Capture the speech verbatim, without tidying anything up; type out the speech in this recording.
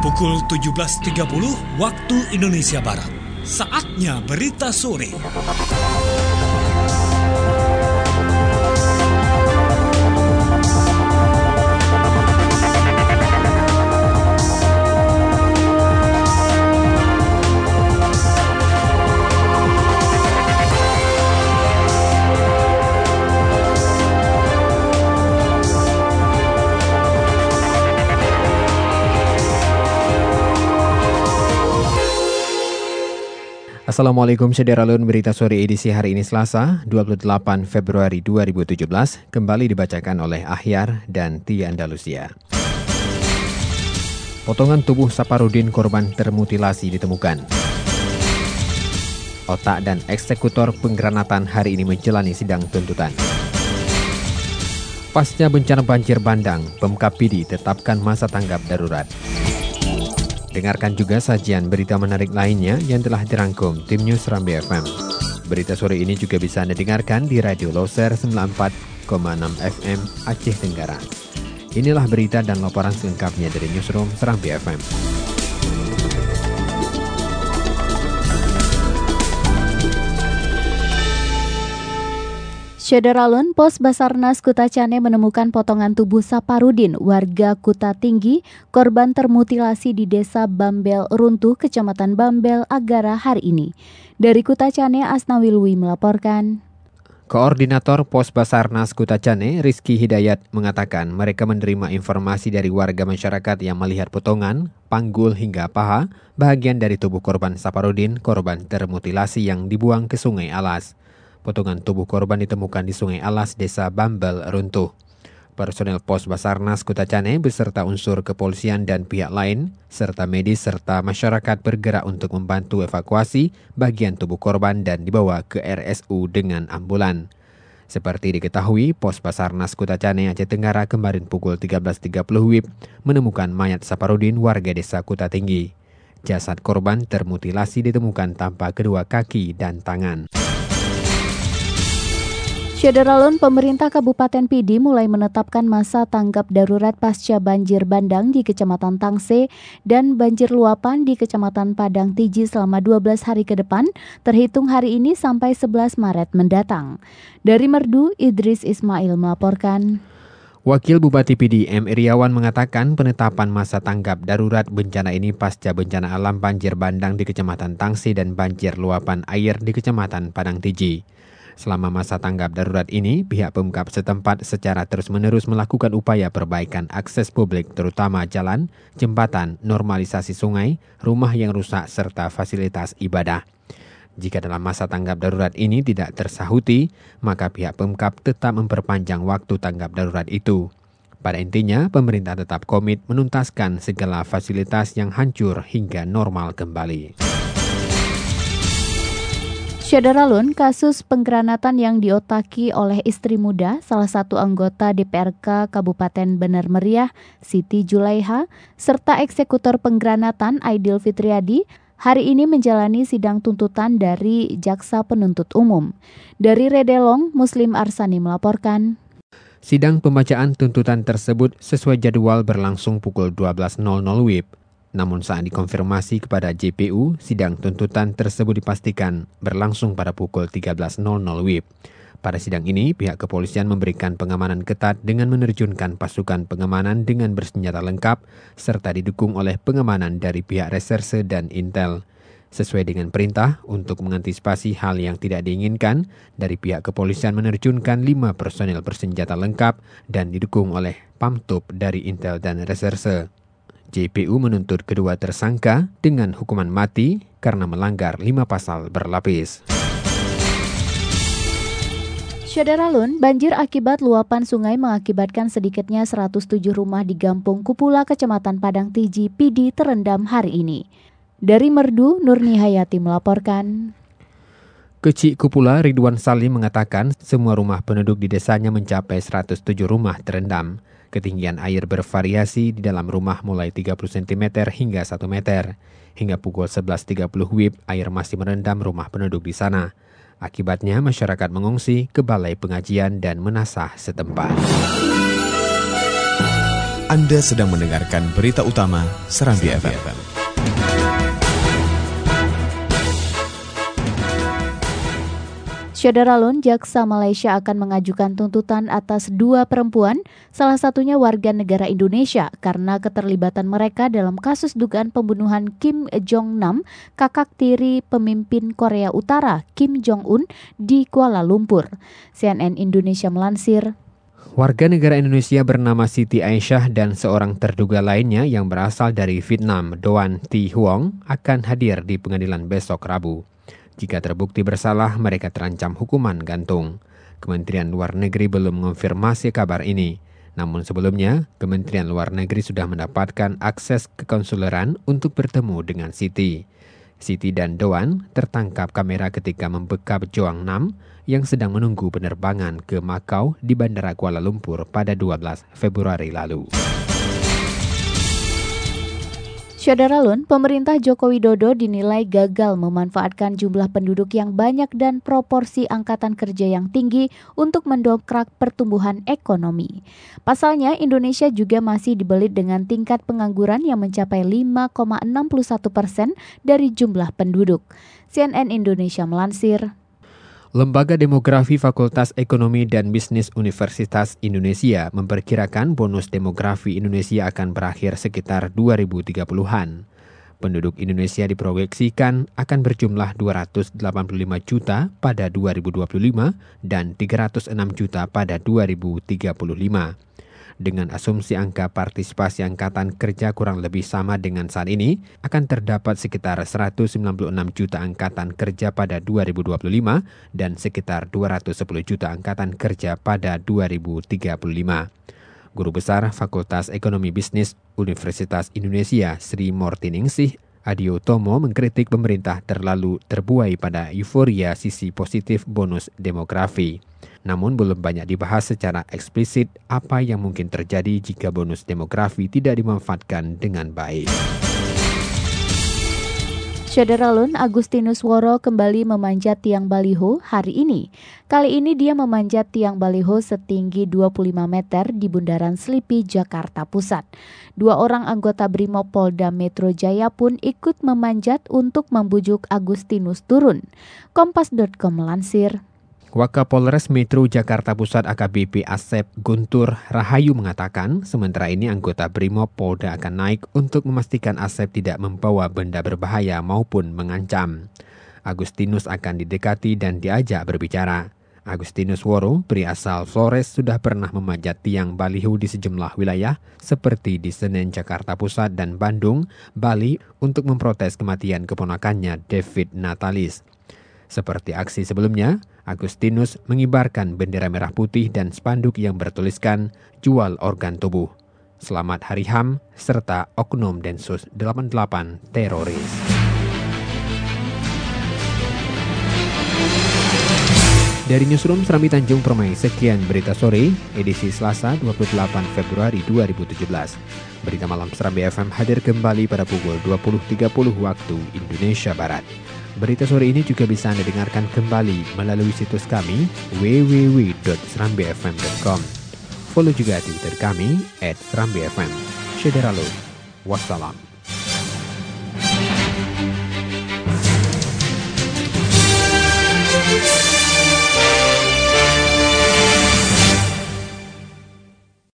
Pukul tujuh belas tiga puluh waktu Indonesia Barat. Saatnya berita sore. Assalamualaikum Sederalun, berita sore edisi hari ini Selasa, dua puluh delapan Februari dua ribu tujuh belas, kembali dibacakan oleh Ahyar dan Tia Andalusia. Potongan tubuh Saparudin korban termutilasi ditemukan. Otak dan eksekutor penggranatan hari ini menjalani sidang tuntutan. Pasca bencana banjir bandang, Pemkab P D tetapkan masa tanggap darurat. Dengarkan juga sajian berita menarik lainnya yang telah dirangkum tim News Serambi F M. Berita sore ini juga bisa Anda dengarkan di Radio Loser sembilan puluh empat koma enam F M Aceh Tenggara. Inilah berita dan laporan selengkapnya dari Newsroom Serambi F M. Sederalun, Pos Basarnas Kuta Cane menemukan potongan tubuh Saparudin, warga Kuta Tinggi, korban termutilasi di Desa Bambel Runtuh, Kecamatan Bambel, Agara hari ini. Dari Kuta Cane, Asnawilwi melaporkan. Koordinator Pos Basarnas Kuta Cane, Rizky Hidayat, mengatakan mereka menerima informasi dari warga masyarakat yang melihat potongan, panggul hingga paha, bahagian dari tubuh korban Saparudin, korban termutilasi yang dibuang ke Sungai Alas. Potongan tubuh korban ditemukan di Sungai Alas, Desa Bambel Runtuh. Personel Pos Basarnas Kuta Cane beserta unsur kepolisian dan pihak lain, serta medis serta masyarakat bergerak untuk membantu evakuasi bagian tubuh korban dan dibawa ke R S U dengan ambulan. Seperti diketahui, Pos Basarnas Kuta Cane Aceh Tenggara kemarin pukul tiga belas tiga puluh W I B menemukan mayat Saparudin warga Desa Kuta Tinggi. Jasad korban termutilasi ditemukan tanpa kedua kaki dan tangan. Sederalun, pemerintah Kabupaten P D mulai menetapkan masa tanggap darurat pasca banjir bandang di Kecamatan Tangse dan banjir luapan di Kecamatan Padang Tiji selama dua belas hari ke depan, terhitung hari ini sampai sebelas Maret mendatang. Dari Merdu, Idris Ismail melaporkan. Wakil Bupati P D M Iriawan mengatakan penetapan masa tanggap darurat bencana ini pasca bencana alam banjir bandang di Kecamatan Tangse dan banjir luapan air di Kecamatan Padang Tiji. Selama masa tanggap darurat ini, pihak Pemkab setempat secara terus-menerus melakukan upaya perbaikan akses publik terutama jalan, jembatan, normalisasi sungai, rumah yang rusak serta fasilitas ibadah. Jika dalam masa tanggap darurat ini tidak tersahuti, maka pihak Pemkab tetap memperpanjang waktu tanggap darurat itu. Pada intinya, pemerintah tetap komit menuntaskan segala fasilitas yang hancur hingga normal kembali. Sederalun, kasus penggranatan yang diotaki oleh istri muda, salah satu anggota D P R K Kabupaten Bener Meriah, Siti Julaiha, serta eksekutor penggranatan Aidil Fitriadi, hari ini menjalani sidang tuntutan dari Jaksa Penuntut Umum. Dari Redelong, Muslim Arsani melaporkan. Sidang pembacaan tuntutan tersebut sesuai jadwal berlangsung pukul dua belas W I B. Namun saat dikonfirmasi kepada J P U, sidang tuntutan tersebut dipastikan berlangsung pada pukul tiga belas W I B. Pada sidang ini, pihak kepolisian memberikan pengamanan ketat dengan menerjunkan pasukan pengamanan dengan bersenjata lengkap, serta didukung oleh pengamanan dari pihak reserse dan intel. Sesuai dengan perintah, untuk mengantisipasi hal yang tidak diinginkan, dari pihak kepolisian menerjunkan lima personel bersenjata lengkap dan didukung oleh Pamtub dari intel dan reserse. J P U menuntut kedua tersangka dengan hukuman mati karena melanggar lima pasal berlapis. Sederalun, banjir akibat luapan sungai mengakibatkan sedikitnya seratus tujuh rumah di Gampung Kupula, Kecamatan Padang Tiji, P D terendam hari ini. Dari Merdu, Nurni Hayati melaporkan. Kecik Kupula Ridwan Salim mengatakan semua rumah penduduk di desanya mencapai seratus tujuh rumah terendam. Ketinggian air bervariasi di dalam rumah mulai tiga puluh sentimeter hingga satu meter. Hingga pukul sebelas tiga puluh W I B, air masih merendam rumah penduduk di sana. Akibatnya masyarakat mengungsi ke balai pengajian dan menasah setempat. Anda sedang mendengarkan berita utama Serambi, Serambi F M. F M. Saudara Lun, Jaksa Malaysia akan mengajukan tuntutan atas dua perempuan, salah satunya warga negara Indonesia, karena keterlibatan mereka dalam kasus dugaan pembunuhan Kim Jong-nam, kakak tiri pemimpin Korea Utara, Kim Jong-un, di Kuala Lumpur. C N N Indonesia melansir, warga negara Indonesia bernama Siti Aisyah dan seorang terduga lainnya yang berasal dari Vietnam, Doan Thi Huong, akan hadir di pengadilan besok Rabu. Jika terbukti bersalah, mereka terancam hukuman gantung. Kementerian Luar Negeri belum mengonfirmasi kabar ini. Namun sebelumnya, Kementerian Luar Negeri sudah mendapatkan akses kekonsuleran untuk bertemu dengan Siti. Siti dan Doan tertangkap kamera ketika membekap Joang Nam yang sedang menunggu penerbangan ke Macau di Bandara Kuala Lumpur pada dua belas Februari lalu. Saudara Lun, pemerintah Joko Widodo dinilai gagal memanfaatkan jumlah penduduk yang banyak dan proporsi angkatan kerja yang tinggi untuk mendongkrak pertumbuhan ekonomi. Pasalnya, Indonesia juga masih dibelit dengan tingkat pengangguran yang mencapai lima koma enam satu persen dari jumlah penduduk. C N N Indonesia melansir, Lembaga Demografi Fakultas Ekonomi dan Bisnis Universitas Indonesia memperkirakan bonus demografi Indonesia akan berakhir sekitar dua ribu tiga puluhan. Penduduk Indonesia diproyeksikan akan berjumlah dua ratus delapan puluh lima juta pada dua ribu dua puluh lima dan tiga ratus enam juta pada dua ribu tiga puluh lima. Dengan asumsi angka partisipasi angkatan kerja kurang lebih sama dengan saat ini, akan terdapat sekitar seratus sembilan puluh enam juta angkatan kerja pada dua ribu dua puluh lima dan sekitar dua ratus sepuluh juta angkatan kerja pada dua ribu tiga puluh lima. Guru Besar Fakultas Ekonomi Bisnis Universitas Indonesia Sri Mortiningsih Adio Tomo mengkritik pemerintah terlalu terbuai pada euforia sisi positif bonus demografi. Namun belum banyak dibahas secara eksplisit apa yang mungkin terjadi jika bonus demografi tidak dimanfaatkan dengan baik. Saudara Lun, Agustinus Woro kembali memanjat tiang baliho hari ini. Kali ini dia memanjat tiang baliho setinggi dua puluh lima meter di Bundaran Selipi, Jakarta Pusat. Dua orang anggota Brimob Polda Metro Jaya pun ikut memanjat untuk membujuk Agustinus turun. Kompas titik com melansir, Wakapolres Metro Jakarta Pusat A K B P Asep Guntur Rahayu mengatakan, sementara ini anggota Brimob Polda akan naik untuk memastikan Asep tidak membawa benda berbahaya maupun mengancam. Agustinus akan didekati dan diajak berbicara. Agustinus Woro, pria asal Flores, sudah pernah memanjat tiang baliho di sejumlah wilayah seperti di Senen, Jakarta Pusat dan Bandung, Bali untuk memprotes kematian keponakannya David Natalis. Seperti aksi sebelumnya, Agustinus mengibarkan bendera merah putih dan spanduk yang bertuliskan jual organ tubuh, selamat Hari H A M, serta oknum Densus delapan puluh delapan teroris. Dari Newsroom Serambi Tanjung Permai, sekian berita sore, edisi Selasa dua puluh delapan Februari dua ribu tujuh belas. Berita malam Serambi F M hadir kembali pada pukul dua puluh tiga puluh waktu Indonesia Barat. Berita sore ini juga bisa Anda dengarkan kembali melalui situs kami w w w dot serambi f m dot com. Follow juga Twitter kami at serambi f m. Saudara Lo, wassalam.